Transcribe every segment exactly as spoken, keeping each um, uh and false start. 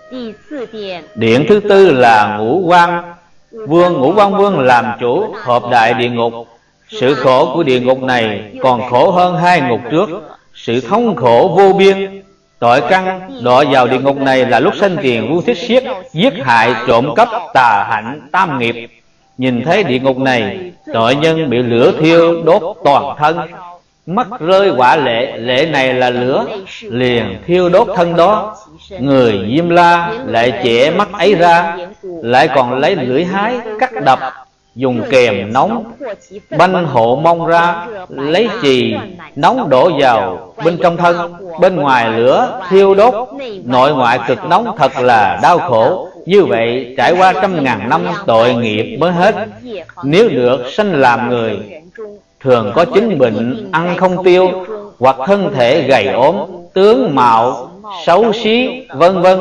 Điện thứ tư là Ngũ Quan Vương. Ngũ Quan Vương làm chủ hợp đại địa ngục. Sự khổ của địa ngục này còn khổ hơn hai ngục trước. Sự thống khổ vô biên. Tội căn đọa vào địa ngục này là lúc sanh tiền Vua Thích Siết giết hại, trộm cắp, tà hạnh, tam nghiệp. Nhìn thấy địa ngục này, tội nhân bị lửa thiêu đốt toàn thân, mắt rơi quả lệ, lệ này là lửa, liền thiêu đốt thân đó. Người Diêm La lại chẻ mắt ấy ra, lại còn lấy lưỡi hái cắt đập, dùng kềm nóng banh hộ mông ra, lấy chì nóng đổ vào bên trong thân, bên ngoài lửa thiêu đốt, nội ngoại cực nóng, thật là đau khổ. Như vậy trải qua trăm ngàn năm tội nghiệp mới hết. Nếu được sanh làm người, thường có chứng bệnh ăn không tiêu, hoặc thân thể gầy ốm, tướng mạo xấu xí, vân vân.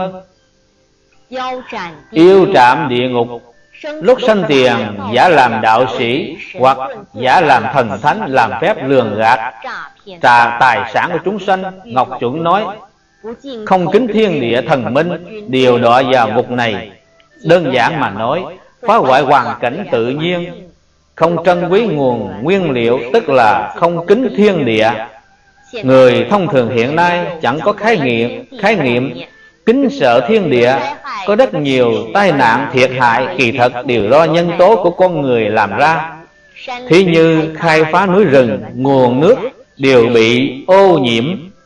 Yêu trạm địa ngục. Lúc sanh tiền giả làm đạo sĩ, hoặc giả làm thần thánh, làm phép lường gạt trà tài sản của chúng sanh. Ngọc Chuẩn nói không kính thiên địa thần minh, đều đọa vào ngục này. Đơn giản mà nói, phá hoại hoàn cảnh tự nhiên, không trân quý nguồn nguyên liệu, tức là không kính thiên địa. Người thông thường hiện nay chẳng có khái nghiệm khái nghiệm kính sợ thiên địa. Có rất nhiều tai nạn thiệt hại kỳ thật đều do nhân tố của con người làm ra. Thí như khai phá núi rừng, nguồn nước đều bị ô nhiễm.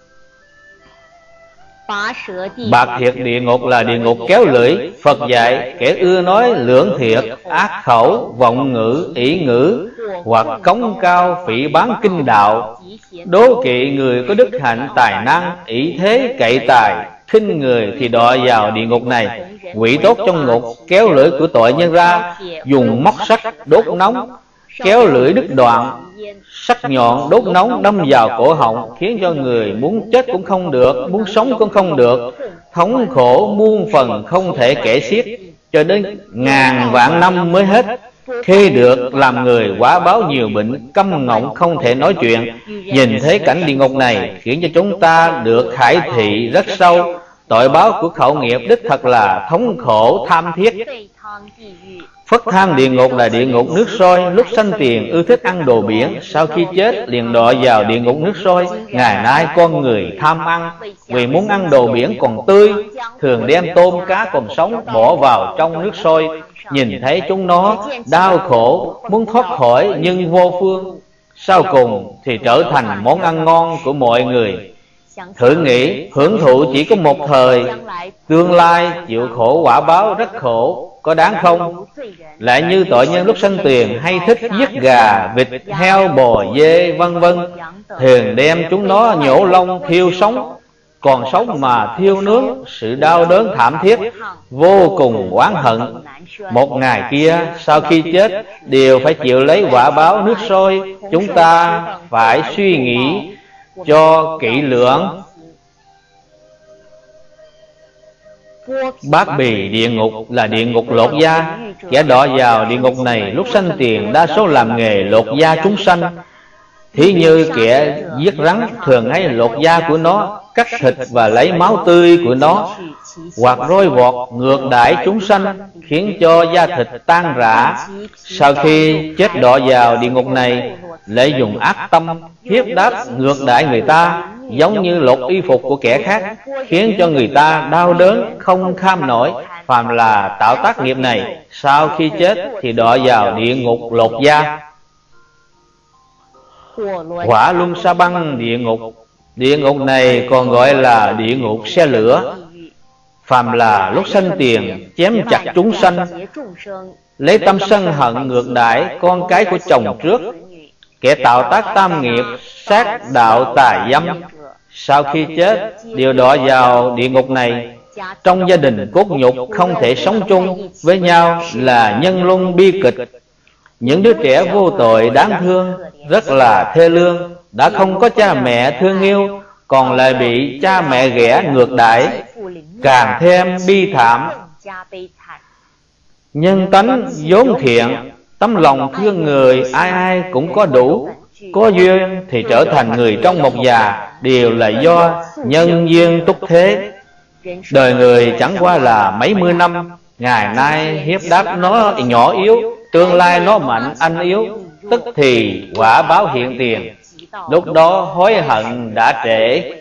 Bạc thiệt địa ngục là địa ngục kéo lưỡi. Phật dạy kẻ ưa nói lưỡng thiệt, ác khẩu, vọng ngữ, ỷ ngữ, hoặc cống cao phỉ bán kinh đạo, đố kỵ người có đức hạnh tài năng, ỷ thế cậy tài, khinh người thì đọa vào địa ngục này. Quỷ tốt trong ngục kéo lưỡi của tội nhân ra, dùng móc sắt đốt nóng, kéo lưỡi đứt đoạn, sắc nhọn đốt nóng đâm vào cổ họng, khiến cho người muốn chết cũng không được, muốn sống cũng không được, thống khổ muôn phần không thể kể xiết, cho đến ngàn vạn năm mới hết. Khi được làm người quá báo nhiều bệnh, câm ngọng không thể nói chuyện. Nhìn thấy cảnh địa ngục này khiến cho chúng ta được khải thị rất sâu. Tội báo của khẩu nghiệp đích thật là thống khổ tham thiết. Phất than địa ngục là địa ngục nước sôi. Lúc sanh tiền ưa thích ăn đồ biển, sau khi chết liền đọa vào địa ngục nước sôi. Ngày nay con người tham ăn, vì muốn ăn đồ biển còn tươi, thường đem tôm cá còn sống bỏ vào trong nước sôi. Nhìn thấy chúng nó đau khổ, muốn thoát khỏi nhưng vô phương, sau cùng thì trở thành món ăn ngon của mọi người. Thử nghĩ, hưởng thụ chỉ có một thời, tương lai chịu khổ quả báo rất khổ, có đáng không? Lại như tội nhân lúc sanh tiền hay thích giết gà, vịt, heo, bò, dê, vân vân, thường đem chúng nó nhổ lông thiêu sống, còn sống mà thiêu nướng, sự đau đớn thảm thiết, vô cùng oán hận. Một ngày kia sau khi chết đều phải chịu lấy quả báo nước sôi. Chúng ta phải suy nghĩ cho kỹ lưỡng. Bát bì địa ngục là địa ngục lột da. Kẻ đọa vào địa ngục này lúc sanh tiền đa số làm nghề lột da chúng sanh. Thí như kẻ giết rắn thường hay lột da của nó, cắt thịt và lấy máu tươi của nó, hoặc roi vọt ngược đãi chúng sanh, khiến cho da thịt tan rã. Sau khi chết đọa vào địa ngục này, lại dùng ác tâm hiếp đáp ngược đãi người ta, giống như lột y phục của kẻ khác, khiến cho người ta đau đớn không kham nổi. Phàm là tạo tác nghiệp này, sau khi chết thì đọa vào địa ngục lột da. Hỏa Luân Sa Băng địa ngục. Địa ngục này còn gọi là địa ngục xe lửa. Phàm là lúc sanh tiền chém chặt chúng sanh, lấy tâm sân hận ngược đãi con cái của chồng trước, kẻ tạo tác tam nghiệp sát đạo tà dâm, sau khi chết đều đọa vào địa ngục này. Trong gia đình cốt nhục không thể sống chung với nhau là nhân luân bi kịch. Những đứa trẻ vô tội đáng thương, rất là thê lương, đã không có cha mẹ thương yêu, còn lại bị cha mẹ ghẻ ngược đãi, càng thêm bi thảm. Nhân tánh vốn thiện, tấm lòng thương người ai ai cũng có đủ. Có duyên thì trở thành người trong một già, đều là do nhân duyên túc thế. Đời người chẳng qua là mấy mươi năm, ngày nay hiếp đáp nó nhỏ yếu, tương lai nó mạnh anh yếu, tức thì quả báo hiện tiền, lúc đó hối hận đã trễ.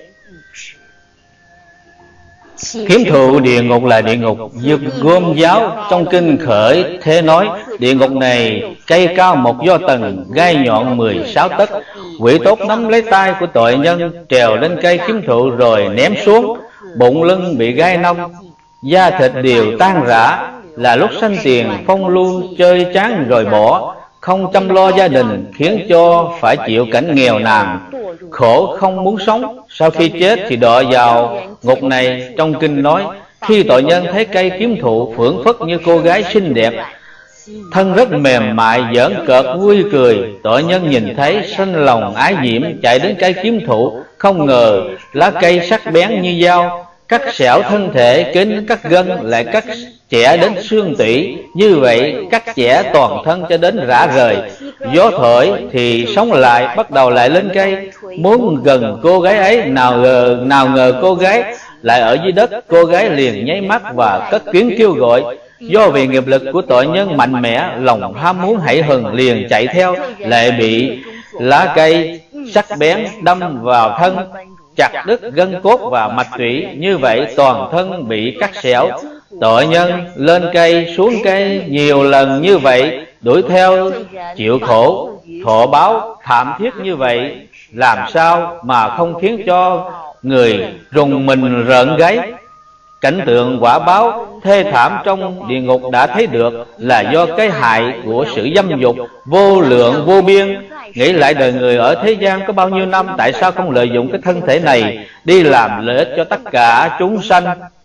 Kiếm thụ địa ngục là địa ngục Dược gom giáo trong kinh Khởi Thế nói, địa ngục này cây cao một do tầng, gai nhọn mười sáu tấc. Quỷ tốt nắm lấy tay của tội nhân, trèo lên cây kiếm thụ rồi ném xuống. Bụng lưng bị gai nông, da thịt đều tan rã, là lúc sanh tiền phong lưu chơi chán rồi bỏ. Không chăm lo gia đình, khiến cho phải chịu cảnh nghèo nàn, khổ không muốn sống. Sau khi chết thì đọa vào ngục này. Trong kinh nói, khi tội nhân thấy cây kiếm thụ phưởng phất như cô gái xinh đẹp, thân rất mềm mại, giỡn cợt vui cười, tội nhân nhìn thấy sanh lòng ái diễm, chạy đến cây kiếm thụ. Không ngờ lá cây sắc bén như dao, cắt xẻo thân thể, kính cắt gân, lại cắt chẻ đến xương tủy. Như vậy cắt chẻ toàn thân cho đến rã rời. Gió thổi thì sống lại, bắt đầu lại lên cây. Muốn gần cô gái ấy, nào ngờ, nào ngờ cô gái lại ở dưới đất. Cô gái liền nháy mắt và cất tiếng kêu gọi. Do vì nghiệp lực của tội nhân mạnh mẽ, lòng ham muốn hãi hừng liền chạy theo, lại bị lá cây sắc bén đâm vào thân, chặt đứt gân cốt và mạch tủy. Như vậy toàn thân bị cắt xẻo. Tội nhân lên cây xuống cây nhiều lần như vậy, đuổi theo chịu khổ, thọ báo thảm thiết như vậy, làm sao mà không khiến cho người rùng mình rợn gáy. Cảnh tượng quả báo thê thảm trong địa ngục đã thấy được, là do cái hại của sự dâm dục vô lượng vô biên. Nghĩ lại đời người ở thế gian có bao nhiêu năm, tại sao không lợi dụng cái thân thể này đi làm lợi ích cho tất cả chúng sanh.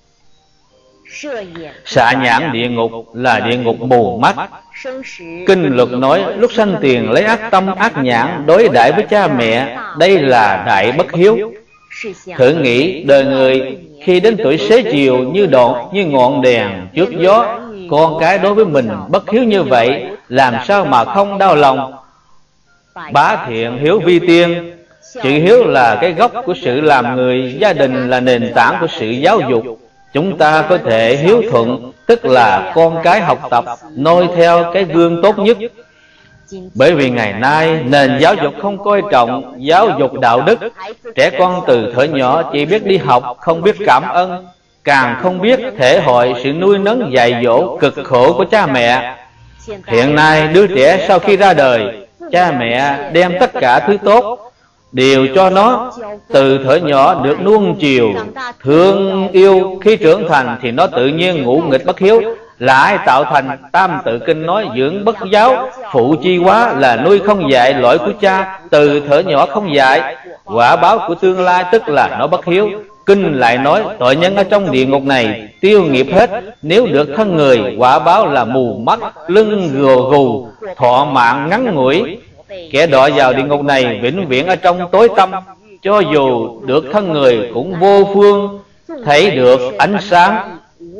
Xạ nhãn địa ngục là địa ngục mù mắt. Kinh luật nói, lúc sanh tiền lấy ác tâm ác nhãn đối đãi với cha mẹ, đây là đại bất hiếu. Thử nghĩ đời người khi đến tuổi xế chiều như đọt như ngọn đèn trước gió, con cái đối với mình bất hiếu như vậy, làm sao mà không đau lòng. Bá thiện hiếu vi tiên. Chữ hiếu là cái gốc của sự làm người, gia đình là nền tảng của sự giáo dục. Chúng ta có thể hiếu thuận, tức là con cái học tập noi theo cái gương tốt nhất. Bởi vì ngày nay nền giáo dục không coi trọng giáo dục đạo đức. Trẻ con từ thuở nhỏ chỉ biết đi học, không biết cảm ơn, càng không biết thể hội sự nuôi nấng dạy dỗ cực khổ của cha mẹ. Hiện nay đứa trẻ sau khi ra đời, cha mẹ đem tất cả thứ tốt đều cho nó, từ thuở nhỏ được nuông chiều, thương yêu. Khi trưởng thành thì nó tự nhiên ngũ nghịch bất hiếu. Là ai tạo thành? Tam Tự Kinh nói, dưỡng bất giáo, phụ chi quá, là nuôi không dạy lỗi của cha, từ thuở nhỏ không dạy. Quả báo của tương lai tức là nó bất hiếu. Kinh lại nói, tội nhân ở trong địa ngục này tiêu nghiệp hết, nếu được thân người, quả báo là mù mắt, lưng gù gù, thọ mạng ngắn ngủi. Kẻ đọa vào địa ngục này vĩnh viễn ở trong tối tăm, cho dù được thân người cũng vô phương thấy được ánh sáng.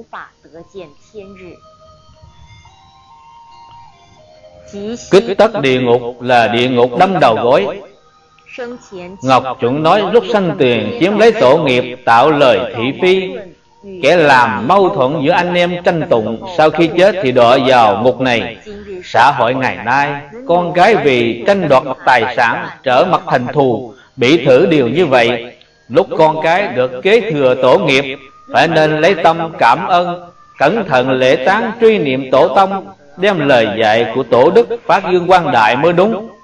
Kích tất địa ngục là địa ngục đâm đầu gối. Ngọc Chuẩn nói, lúc sanh tiền chiếm lấy tổ nghiệp, tạo lời thị phi, kẻ làm mâu thuẫn giữa anh em tranh tụng, sau khi chết thì đọa vào ngục này. Xã hội ngày nay, con cái vì tranh đoạt tài sản trở mặt thành thù, bị thử điều như vậy. Lúc con cái được kế thừa tổ nghiệp, phải nên lấy tâm cảm ơn, cẩn thận lễ táng truy niệm tổ tông, đem lời dạy của tổ đức phát dương quang đại mới đúng.